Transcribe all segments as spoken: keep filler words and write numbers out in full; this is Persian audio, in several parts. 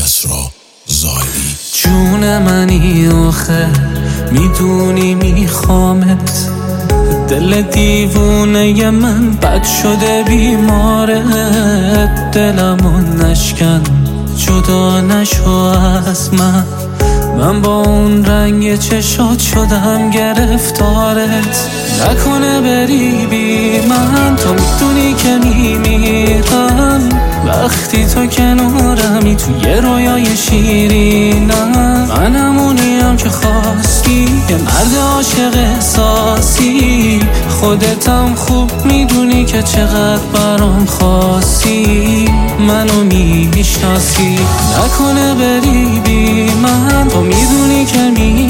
کسری زاهدی. جون منی آخه میدونی میخوامت، دل دیوونه من بد شده بیمارت، دلمو نشکن جدا نشو از من، من با اون رنگ چشات شدم گرفتارت. نکنه بری بی من، تو میدونی که میمیرم وقتی تو کنارمی، تو یه رویای شیرینم. من همونیم که خواستی، یه مرد عاشق احساسی، خودتم خوب میدونی که چقدر برام خاصی، منو میشناسی. نکنه بری بی من، تو میدونی که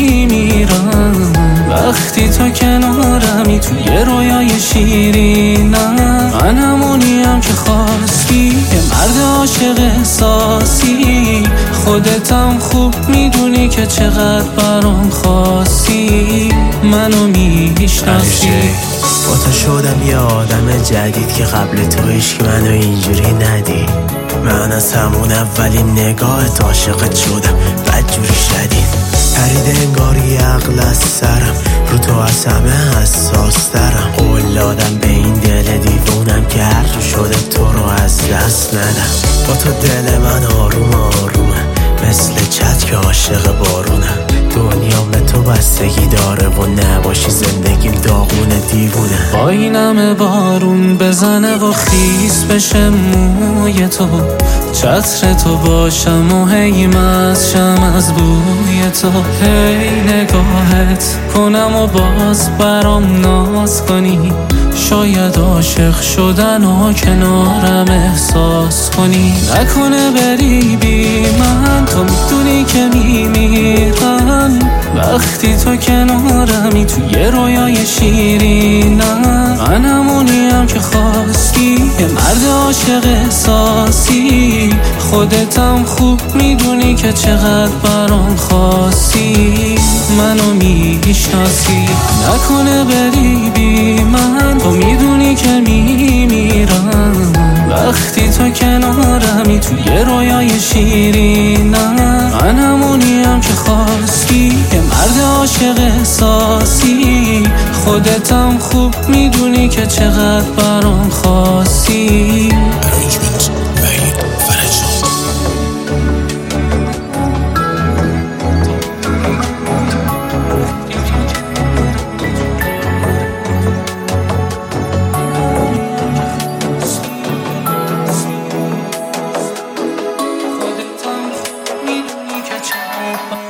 میمیرم وقتی تو کنارمی، تو یه رویای شیرینم. من همونیم که خواستی، یه مرد عاشق احساسی، خودتم خوب میدونی که چقدر برام خاصی، منو میشناسی. با تو شدم یه آدم جدید که قبل تو هیچکی منو اینجوری ندید. من از همون اولین نگاهت عاشقت شدم بدجوری شدید. پرید انگاری عقل از سرم، رو تو از همه حساس ترم. قول دادم به این دل دیوونم که هر جو شده تو رو از دست ندم. با تو دل من آروم آرومه، مثل چت که عاشق بارونم. دنیام به تو بستگی داره و نباشی زندگیم داغونه دیوونه. با این همه بارون بزنه و خیس بشه موی تو، چتر تو باشم و هی مزشم از بوی تو. هی نگاهت کنم و باز برام ناز کنی، شاید عاشق شدن و کنارم احساس کنی. نکنه بری بی من، تو میدونی که میمیرم وقتی تو کنارمی، تو یه رویای شیرینم. من همونیم که خواستی، یه مرد عاشق احساسی، خودتم خوب میدونی که چقدر برام خاصی، منو میشناسی. نکنه بری بی من، تو میدونی که میمیرم وقتی تو کنارمی، تو یه رویای شیرینم. من همونیم که خواستی، یه مرد عاشق احساسی، خودتم خوب میدونی که چقدر برام خاصی. Arrangement وحید فرجان. خودتم خوب میدونی که چقدر